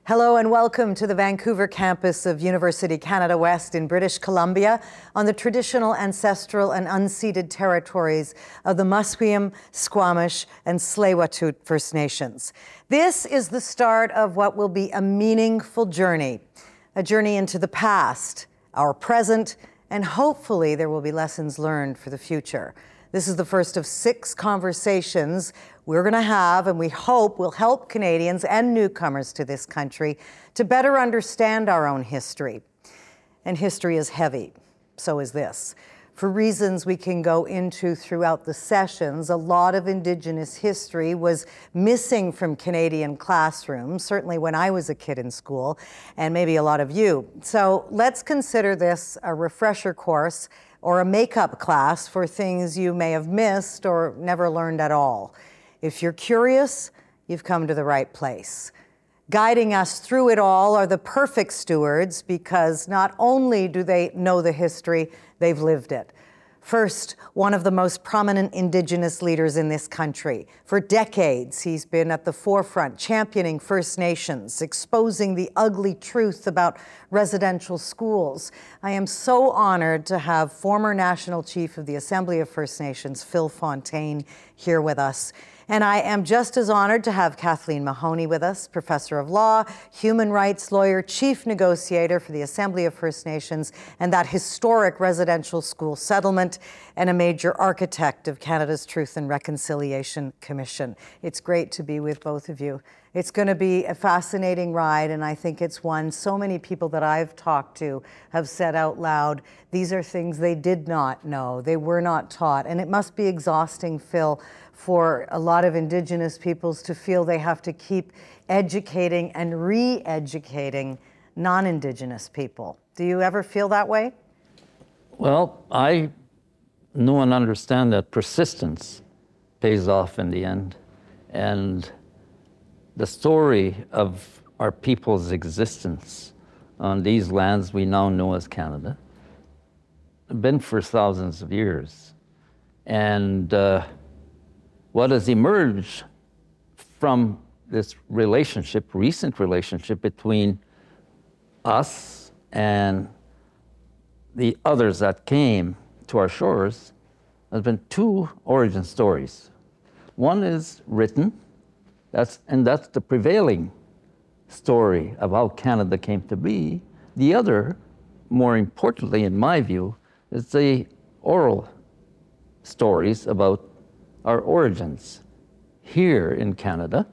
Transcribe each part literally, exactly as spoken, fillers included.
Hello and welcome to the Vancouver campus of University Canada West in British Columbia on the traditional, ancestral and unceded territories of the Musqueam, Squamish and Tsleil-Waututh First Nations. This is the start of what will be a meaningful journey, a journey into the past, our present, and hopefully there will be lessons learned for the future. This is the first of six conversations we're going to have, and we hope will help Canadians and newcomers to this country to better understand our own history. And history is heavy, so is this. For reasons we can go into throughout the sessions, a lot of Indigenous history was missing from Canadian classrooms, certainly when I was a kid in school, and maybe a lot of you. So let's consider this a refresher course or a makeup class for things you may have missed or never learned at all. If you're curious, you've come to the right place. Guiding us through it all are the perfect stewards because not only do they know the history, they've lived it. First, one of the most prominent Indigenous leaders in this country. For decades, he's been at the forefront, championing First Nations, exposing the ugly truth about residential schools. I am so honored to have former National Chief of the Assembly of First Nations, Phil Fontaine, here with us. And I am just as honored to have Kathleen Mahoney with us, Professor of Law, Human Rights Lawyer, Chief Negotiator for the Assembly of First Nations, and that historic residential school settlement, and a major architect of Canada's Truth and Reconciliation Commission. It's great to be with both of you. It's going to be a fascinating ride, and I think it's one so many people that I've talked to have said out loud, these are things they did not know, they were not taught, and it must be exhausting, Phil, for a lot of Indigenous peoples to feel they have to keep educating and re-educating non-Indigenous people. Do you ever feel that way? Well, I know and understand that persistence pays off in the end. And the story of our people's existence on these lands we now know as Canada have been for thousands of years. And uh, what has emerged from this relationship, recent relationship between us and the others that came to our shores has been two origin stories. One is written, that's, and that's the prevailing story of how Canada came to be. The other, more importantly in my view, is the oral stories about our origins here in Canada,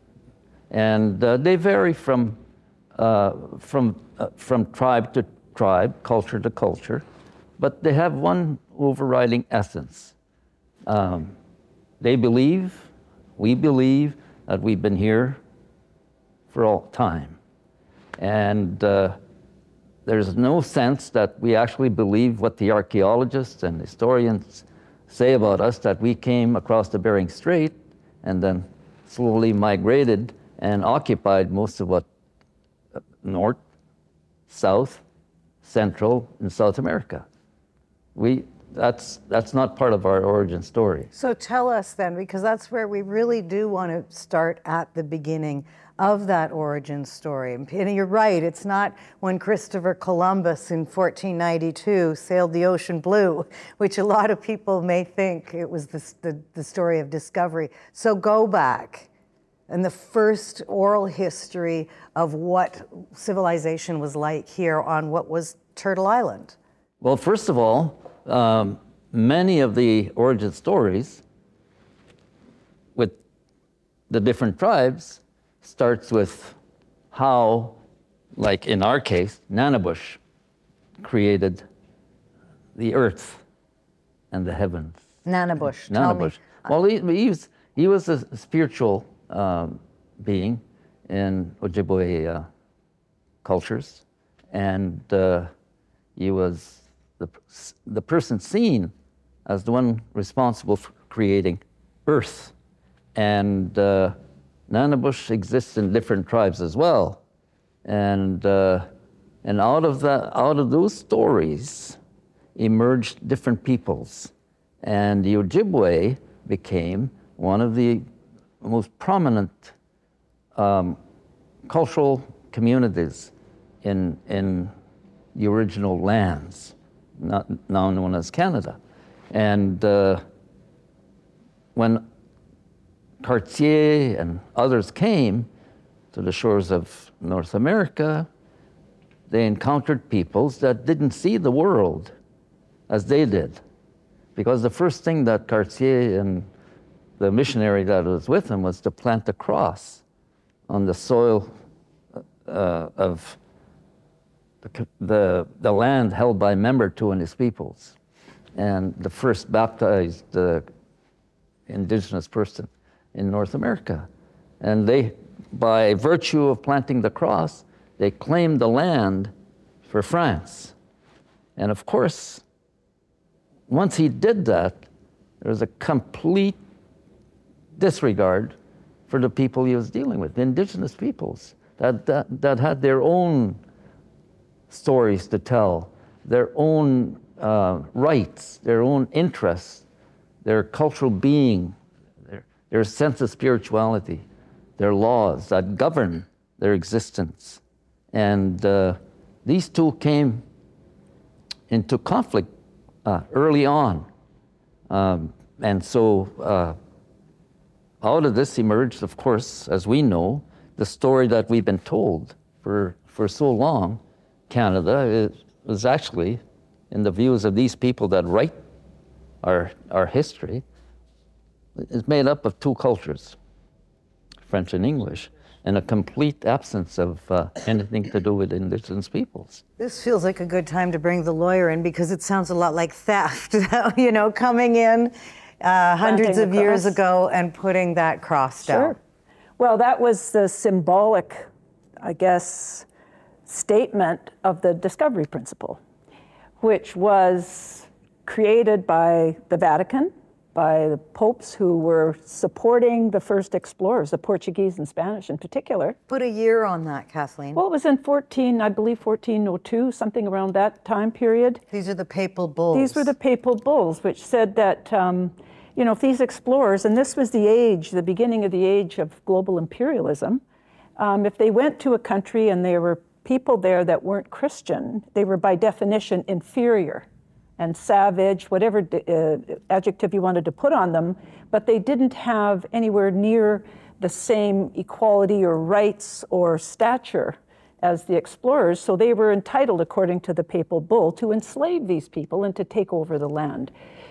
and uh, they vary from uh, from uh, from tribe to tribe, culture to culture, but they have one overriding essence. Um, they believe, we believe that we've been here for all time, and uh, there's no sense that we actually believe what the archaeologists and historians say about us, that we came across the Bering Strait and then slowly migrated and occupied most of what uh, North, South, Central, and South America. We, that's, that's not part of our origin story. So tell us then, because that's where we really do want to start at the beginning of that origin story. And you're right, it's not when Christopher Columbus in fourteen ninety-two sailed the ocean blue, which a lot of people may think it was the, the, the story of discovery. So go back and the first oral history of what civilization was like here on what was Turtle Island. Well, first of all, um, many of the origin stories with the different tribes starts with how, like in our case, Nanabush created the earth and the heavens. Nanabush, Nanabush. Well, he, he, was, he was a spiritual um, being in Ojibwe uh, cultures, and uh, he was the, the person seen as the one responsible for creating earth. And uh, Nanabush exists in different tribes as well, and uh, and out of that, out of those stories, emerged different peoples, and the Ojibwe became one of the most prominent um, cultural communities in, in the original lands, not, now known as Canada. And uh, when Cartier and others came to the shores of North America, they encountered peoples that didn't see the world as they did. Because the first thing that Cartier and the missionary that was with him was to plant a cross on the soil uh, of the, the, the land held by Membertou and his peoples. And the first baptized uh, indigenous person in North America. And they, by virtue of planting the cross, they claimed the land for France. And of course, once he did that, there was a complete disregard for the people he was dealing with, the indigenous peoples that, that, that had their own stories to tell, their own uh, rights, their own interests, their cultural being, their, their sense of spirituality, their laws that govern their existence. And uh, these two came into conflict uh, early on. Um, and so uh, out of this emerged, of course, as we know, the story that we've been told for, for so long. Canada is, is actually, in the views of these people that write our, our history, is made up of two cultures, French and English, and a complete absence of uh, anything to do with indigenous peoples. This feels like a good time to bring the lawyer in because it sounds a lot like theft, you know, coming in uh, hundreds of years ago and putting that cross down. Sure. Well, that was the symbolic, I guess, statement of the discovery principle, which was created by the Vatican, by the popes who were supporting the first explorers, the Portuguese and Spanish in particular. Put a year on that, Kathleen. Well, it was in fourteen, I believe fourteen oh two, something around that time period. These are the papal bulls. These were the papal bulls, which said that, um, you know, if these explorers, and this was the age, the beginning of the age of global imperialism, um, if they went to a country and there were people there that weren't Christian, they were by definition inferior and savage, whatever uh, adjective you wanted to put on them, but they didn't have anywhere near the same equality or rights or stature as the explorers, so they were entitled, according to the papal bull, to enslave these people and to take over the land.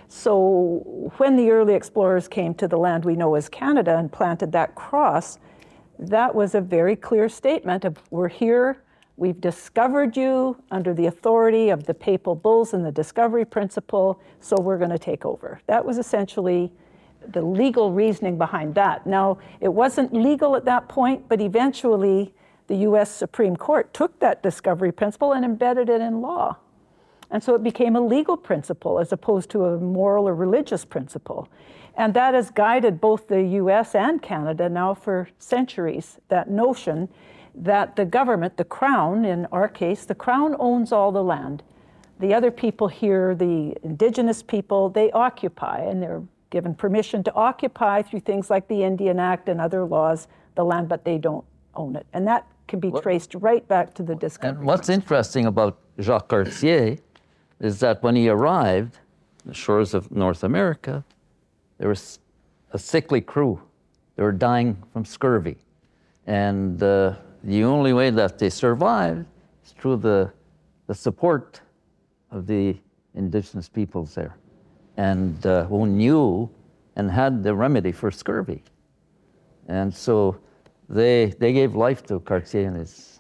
So when the early explorers came to the land we know as Canada and planted that cross, that was a very clear statement of, we're here, we've discovered you under the authority of the papal bulls and the discovery principle, so we're going to take over. That was essentially the legal reasoning behind that. Now, it wasn't legal at that point, but eventually the U S Supreme Court took that discovery principle and embedded it in law. And so it became a legal principle as opposed to a moral or religious principle. And that has guided both the U S and Canada now for centuries, that notion that the government, the Crown, in our case, the Crown owns all the land. The other people here, the indigenous people, they occupy, and they're given permission to occupy through things like the Indian Act and other laws, the land, but they don't own it. And that can be traced right back to the discovery. And what's interesting about Jacques Cartier is that when he arrived on the shores of North America, there was a sickly crew. They were dying from scurvy. And uh, the only way that they survived is through the, the support of the indigenous peoples there, and uh, who knew and had the remedy for scurvy. And so they, they gave life to Cartier and, his,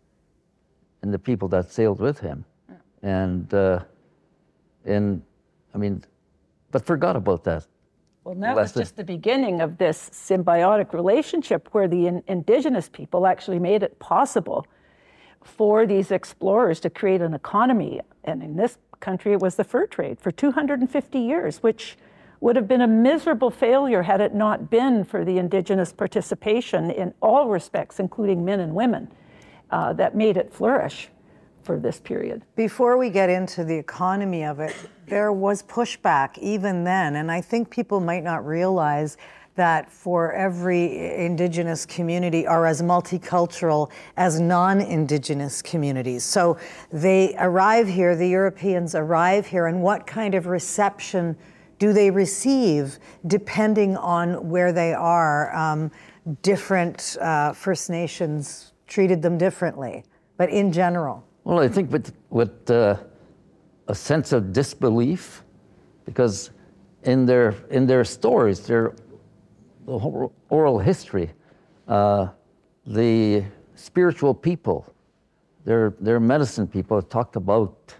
and the people that sailed with him. And, uh, and I mean, but forgot about that. Well, that was just the beginning of this symbiotic relationship where the in, indigenous people actually made it possible for these explorers to create an economy. And in this country, it was the fur trade for two hundred fifty years, which would have been a miserable failure had it not been for the indigenous participation in all respects, including men and women, uh, that made it flourish for this period. Before we get into the economy of it, there was pushback even then, and I think people might not realize that for every indigenous community are as multicultural as non-indigenous communities. So they arrive here, the Europeans arrive here, and what kind of reception do they receive depending on where they are? Um, different uh, First Nations treated them differently, but in general. Well, I think with, with uh, a sense of disbelief, because in their, in their stories, their the whole oral history, uh, the spiritual people, their, their medicine people talked about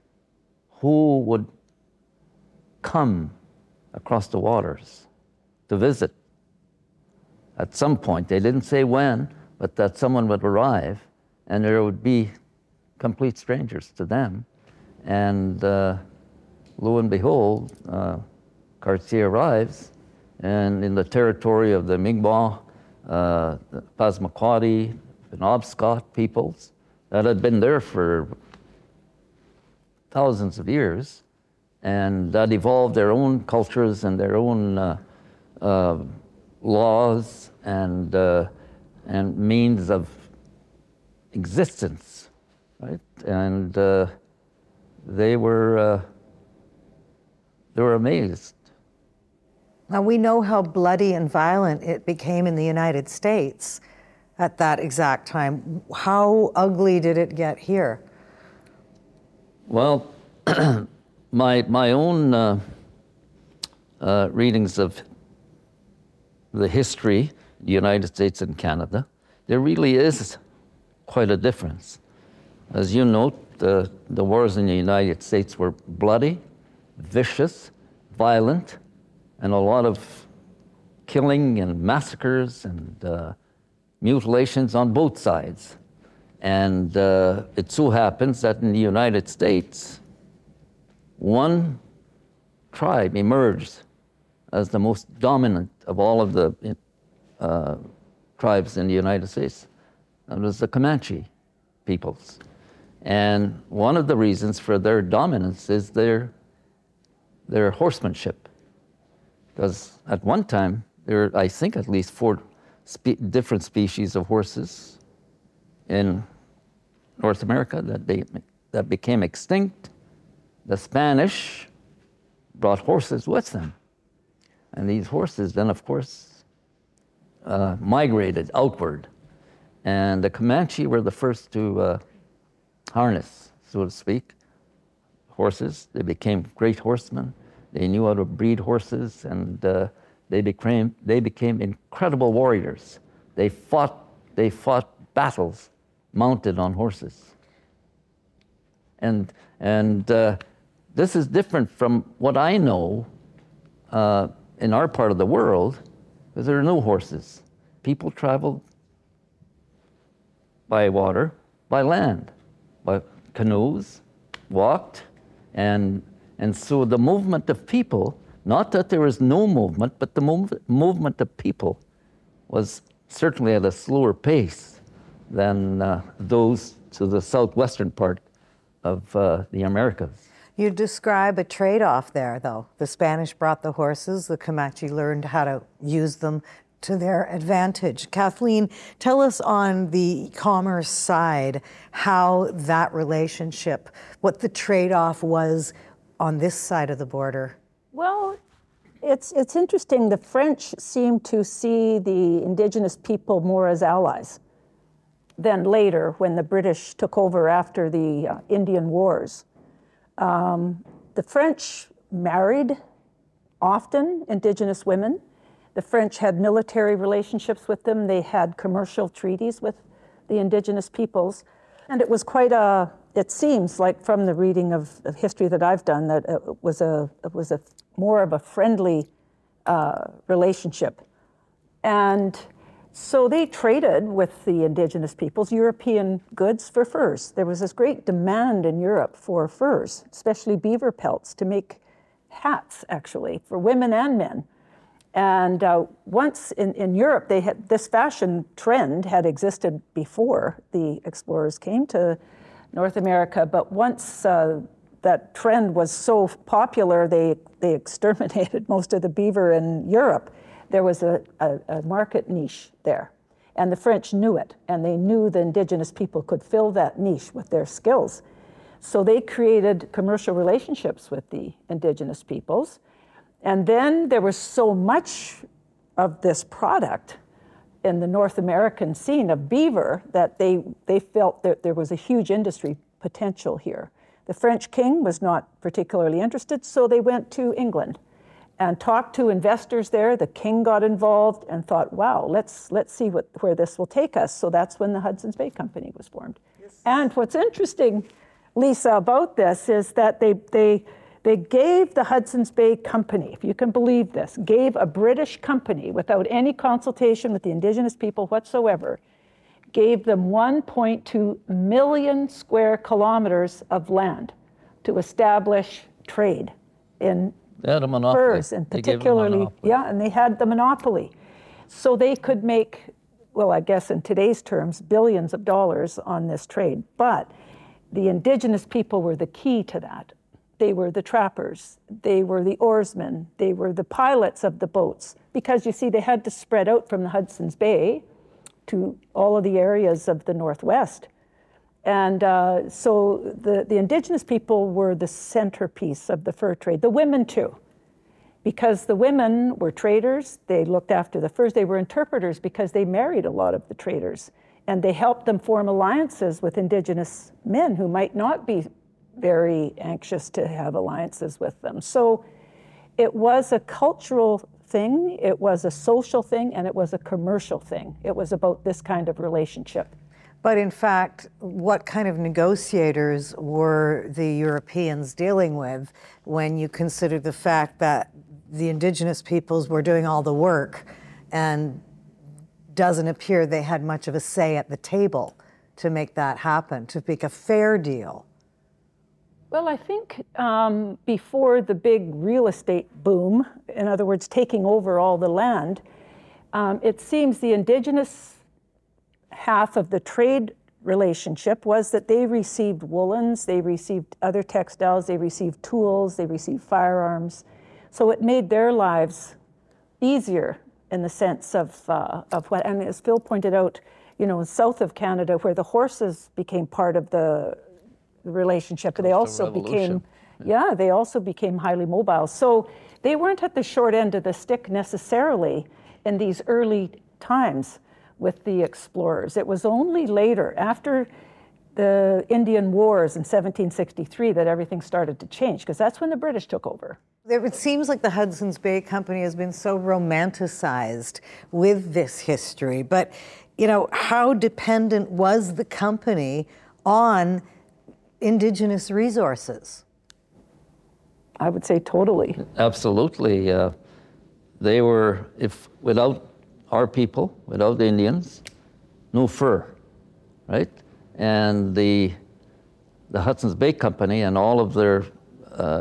who would come across the waters to visit. At some point, they didn't say when, but that someone would arrive and there would be complete strangers to them. And uh, lo and behold, uh, Cartier arrives, and in the territory of the Mi'kmaq, uh, the Passamaquoddy, Penobscot peoples that had been there for thousands of years, and that evolved their own cultures and their own uh, uh, laws and uh, and means of existence, right? And uh, they were uh, they were amazed. Now we know how bloody and violent it became in the United States at that exact time. How ugly did it get here? Well, my my own uh, uh, readings of the history, the United States and Canada, there really is quite a difference. As you note, the, the wars in the United States were bloody, vicious, violent, and a lot of killing and massacres and uh, mutilations on both sides. And uh, it so happens that in the United States, one tribe emerged as the most dominant of all of the uh, tribes in the United States. That was the Comanche peoples. And one of the reasons for their dominance is their, their horsemanship. Because at one time, there were, I think, at least four spe- different species of horses in North America that, they, that became extinct. The Spanish brought horses with them. And these horses then, of course, uh, migrated outward. And the Comanche were the first to uh, harness, so to speak, horses. They became great horsemen. They knew how to breed horses, and uh, they became they became incredible warriors. They fought they fought battles mounted on horses. And and uh, this is different from what I know uh, in our part of the world, because there are no horses. People traveled by water, by land, by canoes, walked, and and so the movement of people, not that there was no movement, but the mov- movement of people was certainly at a slower pace than uh, those to the southwestern part of uh, the Americas. You describe a trade-off there, though. The Spanish brought the horses, the Comanche learned how to use them to their advantage. Kathleen, tell us on the commerce side how that relationship, what the trade-off was on this side of the border. Well, it's it's interesting. The French seem to see the indigenous people more as allies than later when the British took over after the uh, Indian Wars. Um, the French married often indigenous women. The French had military relationships with them. They had commercial treaties with the indigenous peoples. And it was quite a, it seems like from the reading of, of history that I've done, that it was a, it was a more of a friendly uh, relationship. And so they traded with the indigenous peoples European goods for furs. There was this great demand in Europe for furs, especially beaver pelts, to make hats, actually, for women and men. And uh, once in, in Europe, they had this fashion trend had existed before the explorers came to North America. But once uh, that trend was so popular, they they exterminated most of the beaver in Europe. there was a, a, a market niche there. And the French knew it, and they knew the indigenous people could fill that niche with their skills. So they created commercial relationships with the indigenous peoples. And then there was so much of this product in the North American scene of beaver that they, they felt that there was a huge industry potential here. The French king was not particularly interested, so they went to England and talked to investors there. The king got involved and thought, wow, let's let's see what, where this will take us. So that's when the Hudson's Bay Company was formed. Yes. And what's interesting, Lisa, about this is that they, they, they gave the Hudson's Bay Company, if you can believe this, gave a British company without any consultation with the indigenous people whatsoever, gave them one point two million square kilometers of land to establish trade in They had a monopoly. furs, and They gave them a particularly, monopoly. yeah, and they had the monopoly. So they could make, well, I guess in today's terms, billions of dollars on this trade. But the indigenous people were the key to that. They were the trappers, they were the oarsmen, they were the pilots of the boats, because you see, they had to spread out from the Hudson's Bay to all of the areas of the Northwest. And uh, so the, the indigenous people were the centerpiece of the fur trade, the women too, because the women were traders, they looked after the furs, they were interpreters because they married a lot of the traders, and they helped them form alliances with indigenous men who might not be very anxious to have alliances with them. So it was a cultural thing, it was a social thing, and it was a commercial thing. It was about this kind of relationship. But in fact, what kind of negotiators were the Europeans dealing with when you consider the fact that the indigenous peoples were doing all the work and doesn't appear they had much of a say at the table to make that happen, to make a fair deal? Well, I think um, before the big real estate boom, in other words, taking over all the land, um, it seems the indigenous half of the trade relationship was that they received woolens, they received other textiles, they received tools, they received firearms. So it made their lives easier in the sense of, uh, of what, and as Phil pointed out, you know, south of Canada, where the horses became part of the relationship, they also became, yeah, they also became highly mobile. So they weren't at the short end of the stick necessarily in these early times with the explorers. It was only later, after the Indian Wars in seventeen sixty-three, that everything started to change, because that's when the British took over. It seems like the Hudson's Bay Company has been so romanticized with this history, but you know, how dependent was the company on indigenous resources? I would say totally. Absolutely. Uh, they were, if without our people, without the Indians, no fur, right? And the, the Hudson's Bay Company and all of their uh,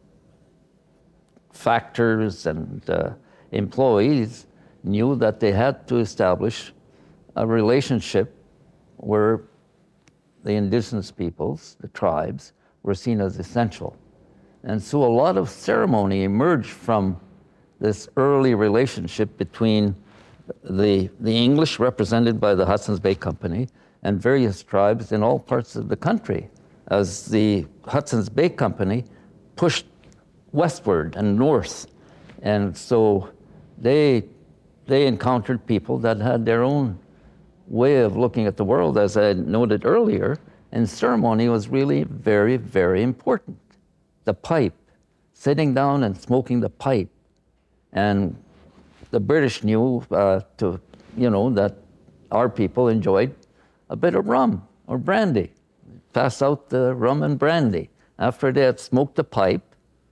factors and uh, employees knew that they had to establish a relationship where the indigenous peoples, the tribes, were seen as essential. And so a lot of ceremony emerged from this early relationship between the, the English, represented by the Hudson's Bay Company, and various tribes in all parts of the country, as the Hudson's Bay Company pushed westward and north. And so they, they encountered people that had their own way of looking at the world, as I noted earlier, and ceremony was really very, very important. The pipe, sitting down and smoking the pipe. And the British knew uh, to, you know, that our people enjoyed a bit of rum or brandy. Pass out the rum and brandy. After they had smoked the pipe,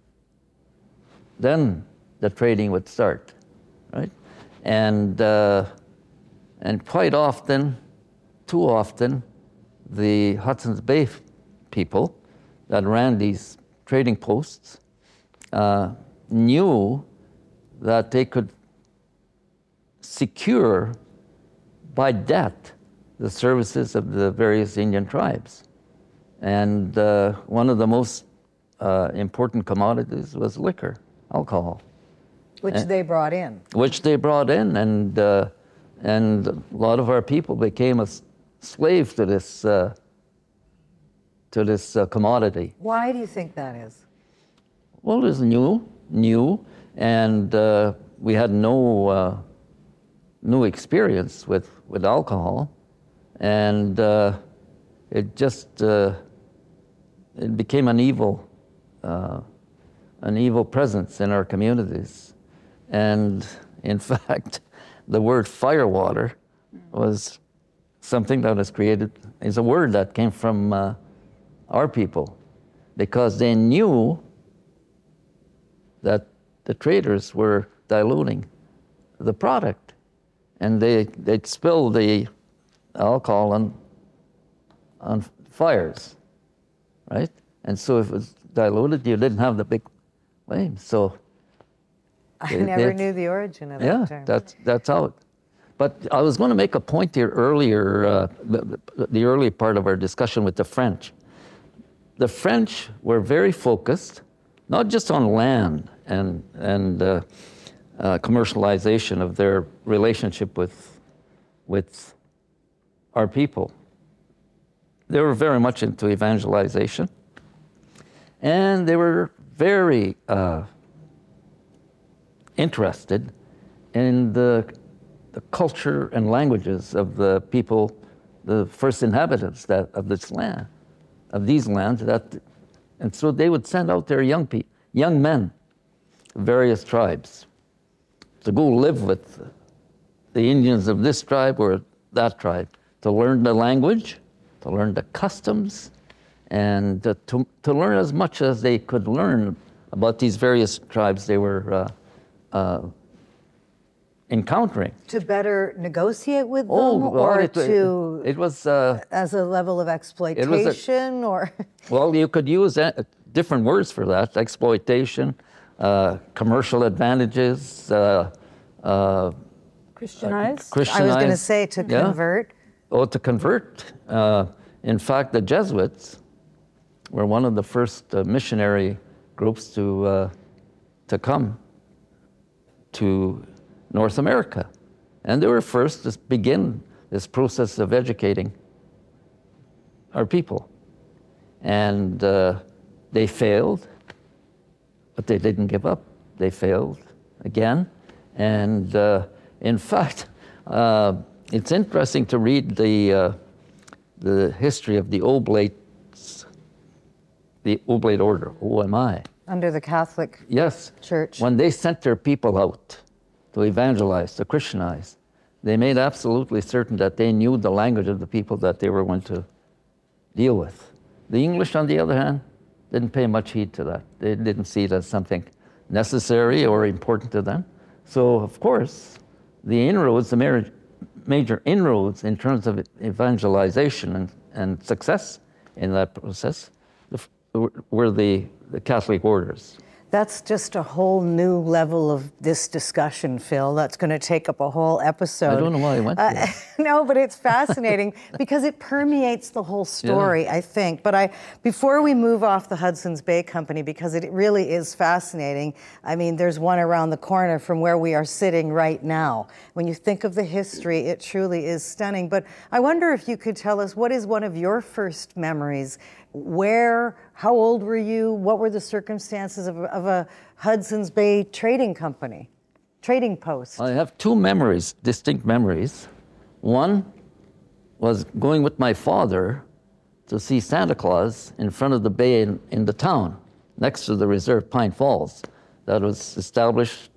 then the trading would start, right? And uh, and quite often, too often, the Hudson's Bay people that ran these trading posts uh, knew that they could secure by debt the services of the various Indian tribes. And uh, one of the most uh, important commodities was liquor, alcohol. Which they brought in. Which they brought in, and uh, and a lot of our people became a s- slave to this uh, to this uh, commodity. Why do you think that is? Well, it was new, new, and uh, we had no uh, new experience with, with alcohol, and uh, it just uh, it became an evil, uh, an evil presence in our communities, and in fact, the word firewater was something that was created. Is a word that came from uh, our people, because they knew that the traders were diluting the product, and they they'd spill the alcohol on on fires, right? And so if it was diluted, you didn't have the big flame. So I they- never they- knew the origin of that yeah, term. that's that's how. It, but I was going to make a point here earlier, uh, the, the early part of our discussion with the French. The French were very focused, not just on land and and uh, uh, commercialization of their relationship with with our people. They were very much into evangelization, and they were very uh, interested in the the culture and languages of the people, the first inhabitants that of this land, of these lands. That, and so they would send out their young people, young men, various tribes, to go live with the Indians of this tribe or that tribe, to learn the language, to learn the customs, and to, to, to learn as much as they could learn about these various tribes they were uh, uh, encountering. To better negotiate with them, Oh, well, or it, to it was uh, as a level of exploitation, or well, you could use uh, different words for that: exploitation, uh, commercial advantages, uh, uh, Christianized? Christianized. I was going to say to Yeah. convert. Oh, to convert. Uh, in fact, the Jesuits were one of the first uh, missionary groups to uh, to come to North America, and they were first to begin this process of educating our people. And uh, they failed, but they didn't give up. They failed again, and uh, in fact, uh, it's interesting to read the uh, the history of the Oblates, the Oblate Order, O M I. Under the Catholic Yes. Church. When they sent their people out to evangelize, to Christianize, they made absolutely certain that they knew the language of the people that they were going to deal with. The English, on the other hand, didn't pay much heed to that. They didn't see it as something necessary or important to them. So, of course, the inroads, the major, major inroads in terms of evangelization and, and success in that process the, were the, the Catholic orders. That's just a whole new level of this discussion, Phil. That's going to take up a whole episode. I don't know why I went Uh, there. no, but it's fascinating because it permeates the whole story, Yeah. I think. But I, before we move off the Hudson's Bay Company, because it really is fascinating. I mean, there's one around the corner from where we are sitting right now. When you think of the history, it truly is stunning. But I wonder if you could tell us, what is one of your first memories? Where, how old were you? What were the circumstances of, of a Hudson's Bay trading company, trading post? I have two memories, distinct memories. One was going with my father to see Santa Claus in front of the bay in, in the town, next to the reserve, Pine Falls, that was established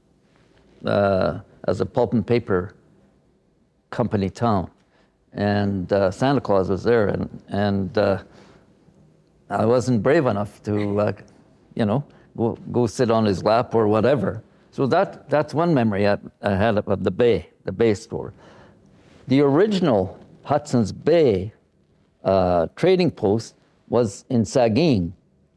uh, as a pulp and paper company town. And uh, Santa Claus was there, and, and uh, I wasn't brave enough to, uh, you know, go, go sit on his lap or whatever. So that, that's one memory I, I had of the Bay, the Bay store. The original Hudson's Bay uh, trading post was in Saugeen.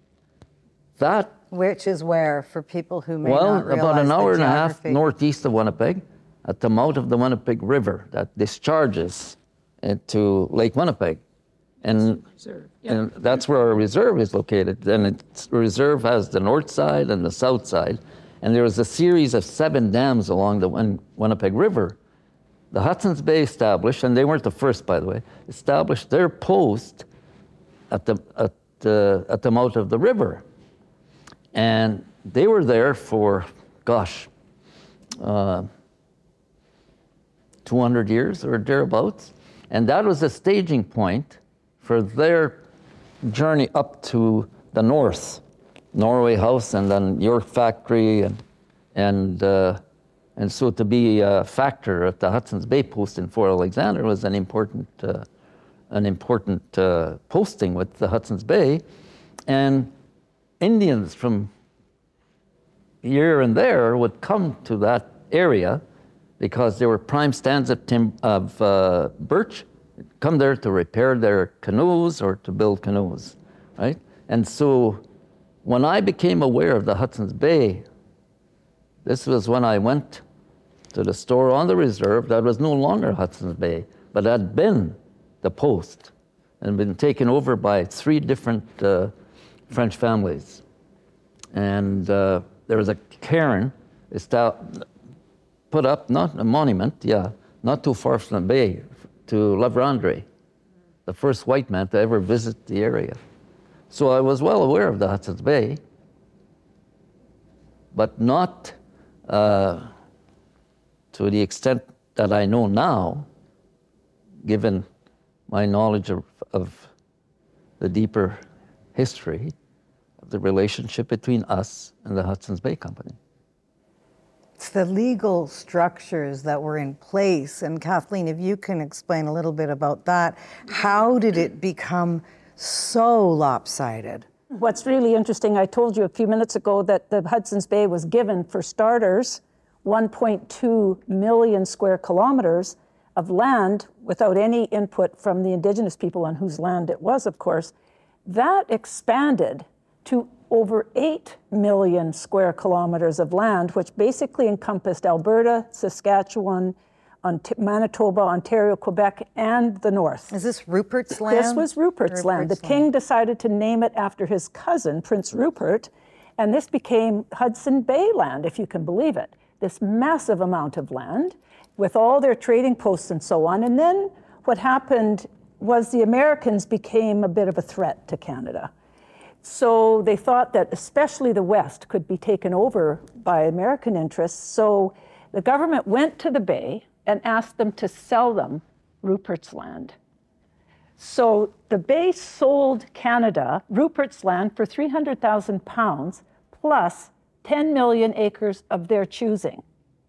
That, Which is where, for people who may well, not realize about an the hour and a half geography. northeast of Winnipeg, at the mouth of the Winnipeg River that discharges into Lake Winnipeg. And, and that's where our reserve is located. And its reserve has the north side and the south side. And there was a series of seven dams along the Win- Winnipeg River. The Hudson's Bay established, and they weren't the first, by the way, established their post at the, at the, at the mouth of the river. And they were there for, gosh, uh, two hundred years or thereabouts. And that was a staging point for their journey up to the north, Norway House and then York Factory. And, and, uh, and so to be a factor at the Hudson's Bay post in Fort Alexander was an important, uh, an important uh, posting with the Hudson's Bay. And Indians from here and there would come to that area because there were prime stands of, tim- of uh, birch, come there to repair their canoes or to build canoes, right? And so when I became aware of the Hudson's Bay, this was when I went to the store on the reserve that was no longer Hudson's Bay, but had been the post and been taken over by three different uh, French families. And uh, there was a cairn established, put up, not a monument, yeah, not too far from the bay, to La Vérendrye, the first white man to ever visit the area. So I was well aware of the Hudson's Bay, but not uh, to the extent that I know now, given my knowledge of, of the deeper history of the relationship between us and the Hudson's Bay Company. It's the legal structures that were in place. And Kathleen, if you can explain a little bit about that, how did it become so lopsided? What's really interesting, I told you a few minutes ago that the Hudson's Bay was given, for starters, one point two million square kilometers of land without any input from the Indigenous people on whose land it was, of course. That expanded to over eight million square kilometers of land, which basically encompassed Alberta, Saskatchewan, Ont- Manitoba, Ontario, Quebec, and the north. Is this Rupert's land? This was Rupert's, Rupert's land. The land. King decided to name it after his cousin, Prince Rupert, and this became Hudson Bay land, if you can believe it. This massive amount of land with all their trading posts and so on. And then what happened was the Americans became a bit of a threat to Canada. So they thought that especially the West could be taken over by American interests. So the government went to the Bay and asked them to sell them Rupert's land. So the Bay sold Canada Rupert's land for three hundred thousand pounds plus ten million acres of their choosing.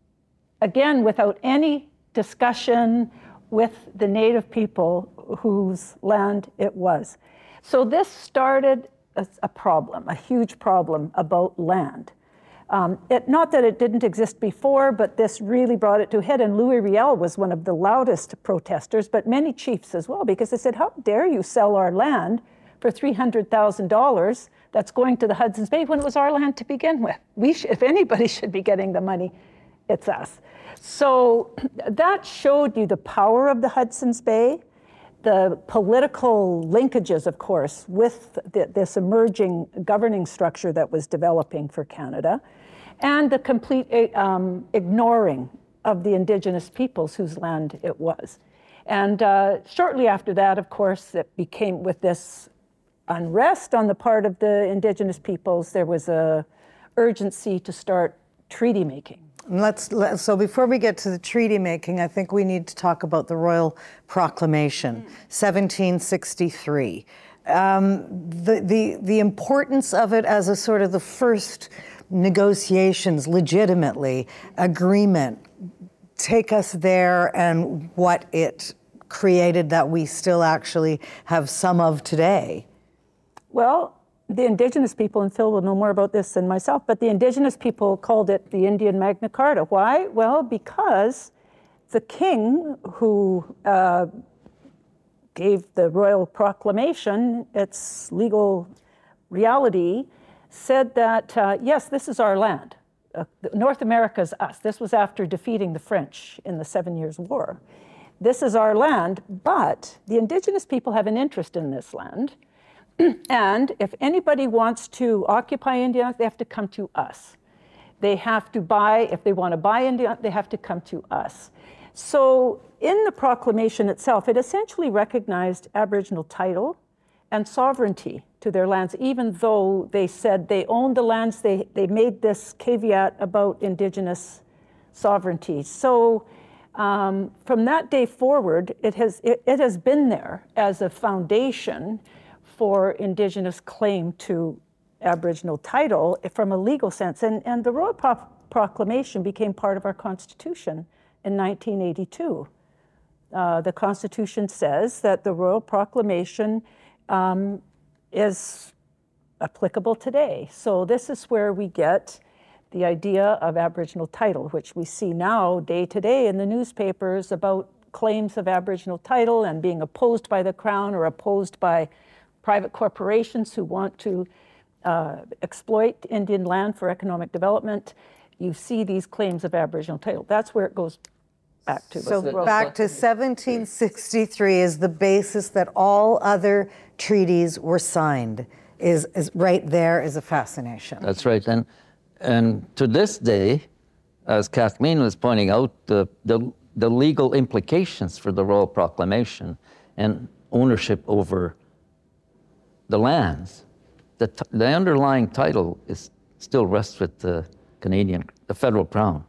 Again, without any discussion with the native people whose land it was. So this started a, a problem, a huge problem about land. Um, it, not that it didn't exist before, but this really brought it to a head. And Louis Riel was one of the loudest protesters, but many chiefs as well, because they said, how dare you sell our land for three hundred thousand dollars that's going to the Hudson's Bay when it was our land to begin with? We sh- if anybody should be getting the money, it's us. So that showed you the power of the Hudson's Bay, the political linkages, of course, with the, this emerging governing structure that was developing for Canada, and the complete um, ignoring of the Indigenous peoples whose land it was. And uh, shortly after that, of course, it became, with this unrest on the part of the Indigenous peoples, there was a urgency to start treaty making. Let's, let, so before we get to the treaty making, I think we need to talk about the Royal Proclamation, mm. seventeen sixty-three. Um, the, the, the importance of it as a sort of the first negotiations, legitimately, agreement. Take us there and what it created that we still actually have some of today. Well, the Indigenous people, and Phil will know more about this than myself, but the Indigenous people called it the Indian Magna Carta. Why? Well, because the king who uh, gave the Royal Proclamation its legal reality said that, uh, yes, this is our land. Uh, North America's us. This was after defeating the French in the Seven Years' War. This is our land, but the Indigenous people have an interest in this land. And if anybody wants to occupy India, they have to come to us. they have to buy, if they want to buy India, they have to come to us. So in the proclamation itself, it essentially recognized Aboriginal title and sovereignty to their lands, even though they said they owned the lands. They, they made this caveat about Indigenous sovereignty. So um, from that day forward, it has, it, it has been there as a foundation for Indigenous claim to Aboriginal title from a legal sense. And, and the Royal Pro- Proclamation became part of our Constitution in nineteen eighty-two. Uh, the Constitution says that the Royal Proclamation um, is applicable today. So this is where we get the idea of Aboriginal title, which we see now day to day in the newspapers about claims of Aboriginal title and being opposed by the Crown or opposed by private corporations who want to uh, exploit Indian land for economic development. You see these claims of Aboriginal title. That's where it goes back to. So back to seventeen sixty-three is the basis that all other treaties were signed. Is, is right there is a fascination. That's right. And and to this day, as Kathleen was pointing out, the, the, the legal implications for the Royal Proclamation and ownership over the lands, the, t- the underlying title is still rests with the Canadian, the federal Crown.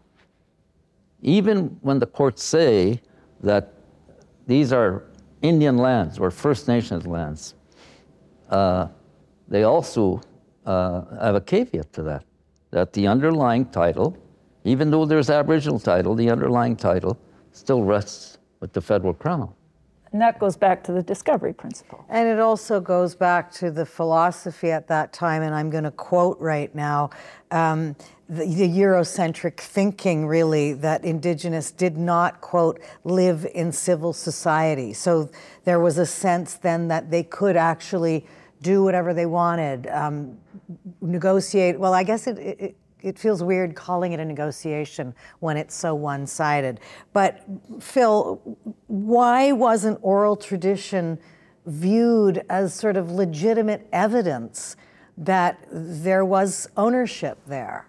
Even when the courts say that these are Indian lands or First Nations lands, uh, they also uh, have a caveat to that, that the underlying title, even though there's Aboriginal title, the underlying title still rests with the federal Crown. And that goes back to the discovery principle. And it also goes back to the philosophy at that time, and I'm going to quote right now, um, the, the Eurocentric thinking, really, that Indigenous did not, quote, live in civil society. So there was a sense then that they could actually do whatever they wanted, um, negotiate. Well, I guess it, it It feels weird calling it a negotiation when it's so one-sided. But Phil, why wasn't oral tradition viewed as sort of legitimate evidence that there was ownership there?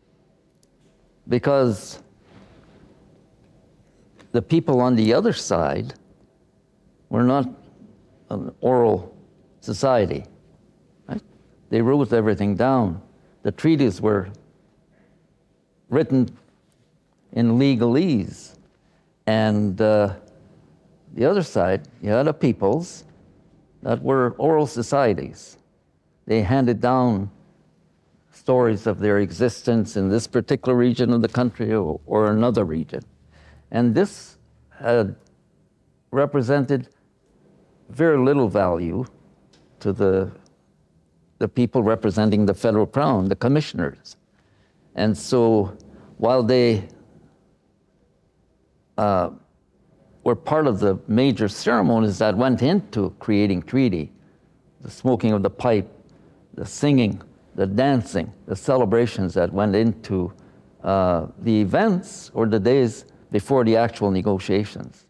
Because the people on the other side were not an oral society, right? They wrote everything down. The treaties were written in legalese. And uh, the other side, you had a peoples that were oral societies. They handed down stories of their existence in this particular region of the country or, or another region. And this had represented very little value to the, the people representing the federal Crown, the commissioners. And so while they uh, were part of the major ceremonies that went into creating treaty, the smoking of the pipe, the singing, the dancing, the celebrations that went into uh, the events or the days before the actual negotiations.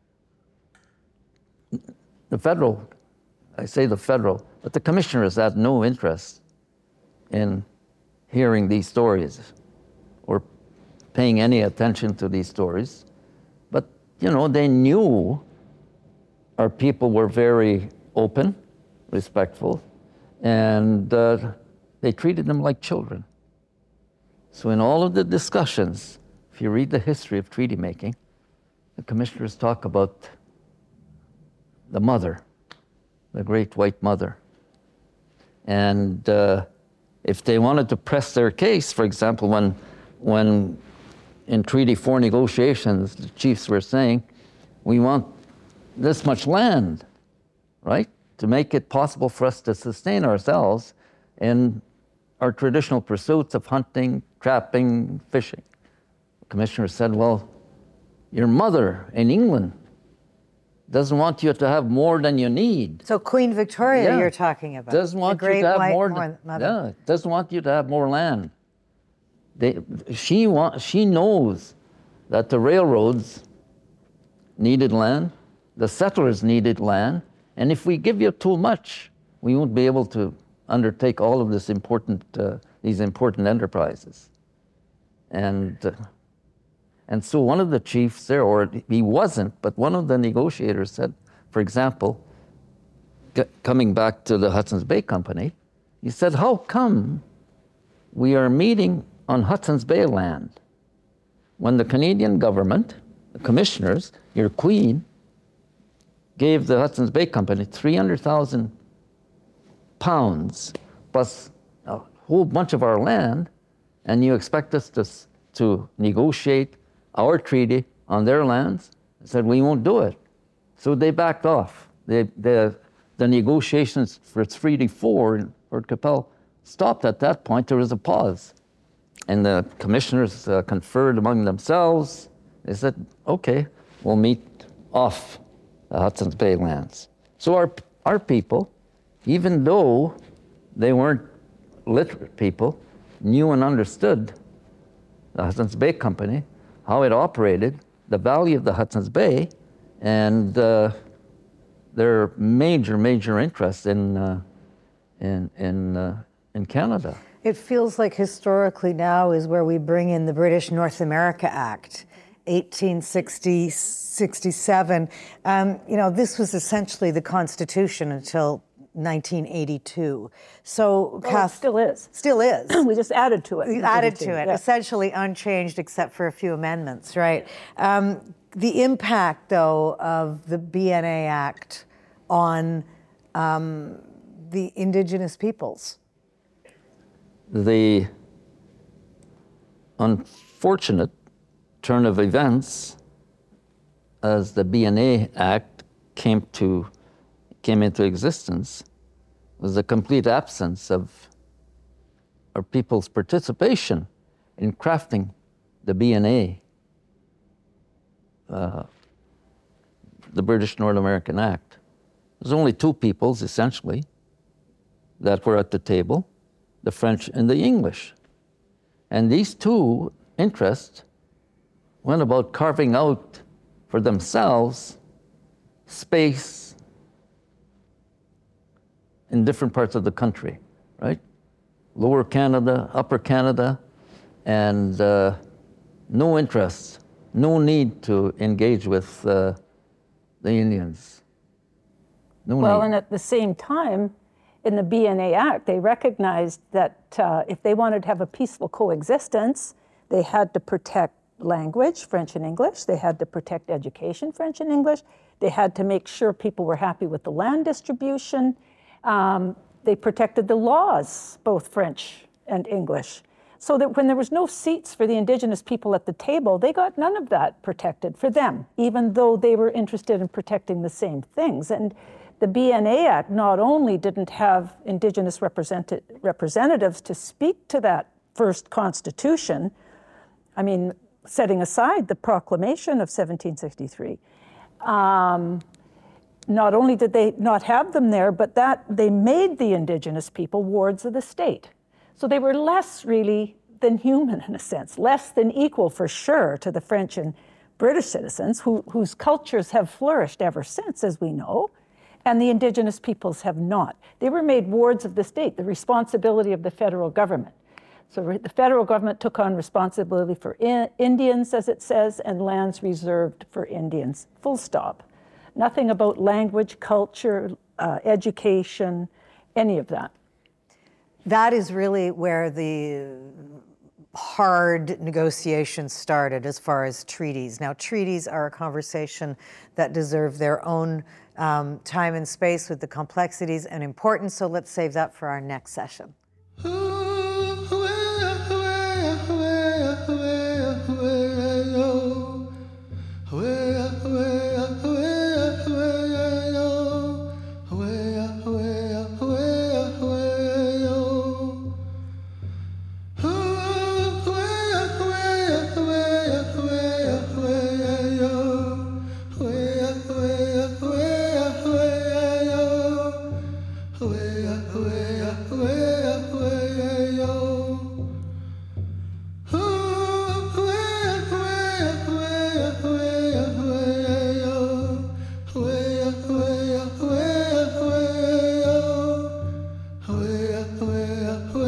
The federal, I say the federal, but the commissioners had no interest in hearing these stories or paying any attention to these stories. But, you know, they knew our people were very open, respectful, and uh, they treated them like children. So in all of the discussions, if you read the history of treaty making, the commissioners talk about the mother, the great white mother. And uh, if they wanted to press their case, for example, when, when in Treaty four negotiations, the chiefs were saying, we want this much land, right, to make it possible for us to sustain ourselves in our traditional pursuits of hunting, trapping, fishing. The commissioner said, well, your mother in England doesn't want you to have more than you need. So Queen Victoria, Yeah. you're talking about. Doesn't want the great you to have white more. mother. Than, yeah, doesn't want you to have more land. They, she want, she knows that the railroads needed land, the settlers needed land, and if we give you too much, we won't be able to undertake all of this important, uh, these important enterprises. And, uh, and so one of the chiefs there, or he wasn't, but one of the negotiators said, for example, g- coming back to the Hudson's Bay Company, he said, how come we are meeting on Hudson's Bay land when the Canadian government, the commissioners, your queen, gave the Hudson's Bay Company three hundred thousand pounds plus a whole bunch of our land, and you expect us to, to negotiate our treaty on their lands? I said, we won't do it. So they backed off. They, they, the negotiations for Treaty four in Fort Qu'Appelle stopped at that point. There was a pause. And the commissioners uh, conferred among themselves. They said, okay, we'll meet off the Hudson's Bay lands. So our, our people, even though they weren't literate people, knew and understood the Hudson's Bay Company, how it operated, the value of the Hudson's Bay, and uh, their major, major interest in, uh, in, in, uh, in Canada. It feels like historically now is where we bring in the British North America Act, eighteen sixty, sixty-seven. Um, you know, this was essentially the Constitution until nineteen eighty-two. So, Well, Kath, it still is. Still is. We just added to it. We in added eighty-two, to it, yeah. essentially unchanged except for a few amendments, right? Um, the impact, though, of the B N A Act on um, the Indigenous peoples. The unfortunate turn of events as the B N A Act came to came into existence was a complete absence of our people's participation in crafting the B N A, uh, the British North American Act. There's only two peoples, essentially, that were at the table, the French and the English. And these two interests went about carving out for themselves space in different parts of the country, right? Lower Canada, Upper Canada, and uh, no interest, no need to engage with uh, the Indians. No Well, need. and at the same time, in the B N A Act, they recognized that uh, if they wanted to have a peaceful coexistence, they had to protect language, French and English. They had to protect education, French and English. They had to make sure people were happy with the land distribution. Um, they protected the laws, both French and English. So that when there was no seats for the Indigenous people at the table, they got none of that protected for them, even though they were interested in protecting the same things. And the B N A Act not only didn't have Indigenous represent- representatives to speak to that first constitution, I mean, setting aside the proclamation of seventeen sixty-three, um, not only did they not have them there, but that they made the Indigenous people wards of the state. So they were less really than human in a sense, less than equal for sure to the French and British citizens who, whose cultures have flourished ever since, as we know. And the Indigenous peoples have not. They were made wards of the state, the responsibility of the federal government. So the federal government took on responsibility for in, Indians, as it says, and lands reserved for Indians, full stop. Nothing about language, culture, uh, education, any of that. That is really where the hard negotiations started as far as treaties. Now, treaties are a conversation that deserve their own um, time and space with the complexities and importance, so let's save that for our next session. Away, away, away, away.